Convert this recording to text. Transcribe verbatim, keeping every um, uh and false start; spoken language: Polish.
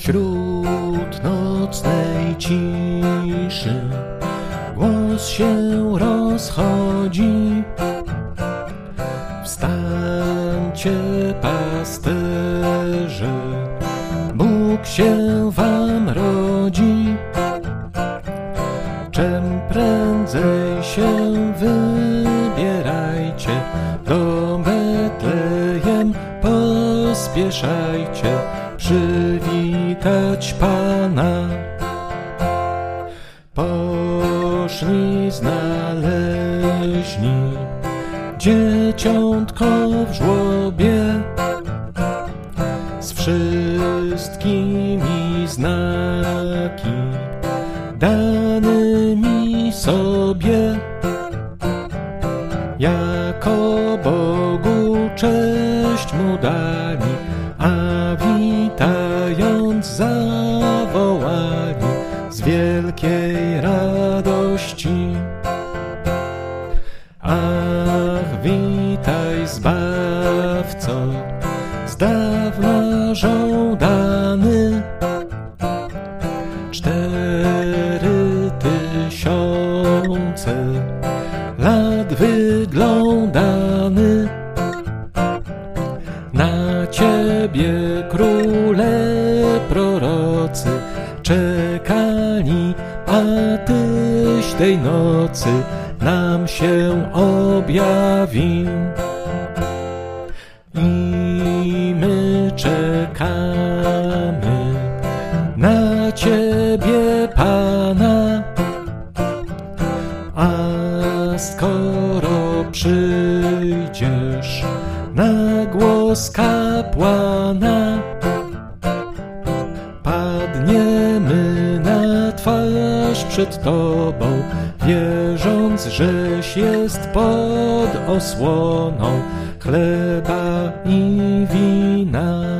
Wśród nocnej ciszy głos się rozchodzi. Wstańcie, pasterze, Bóg się wam rodzi. Czem prędzej się wybierajcie, do Betlejem pospieszajcie, przywitać Pana. Poszli znaleźli dzieciątko w żłobie z wszystkimi znaki danymi sobie. Jako Bogu cześć mu dali, a witając zawołali z wielkiej radości. Ach, witaj Zbawco, z dawna żądany. Cztery tysiące lat wyglądany. Na Ciebie króle prorocy czekali, a Tyś tej nocy nam się objawił. I my czekamy na Ciebie, Pana, a skoro przyjdziesz na głos kapłana, padniemy na twarz przed Tobą, wierząc, żeś jest pod osłoną chleba i wina.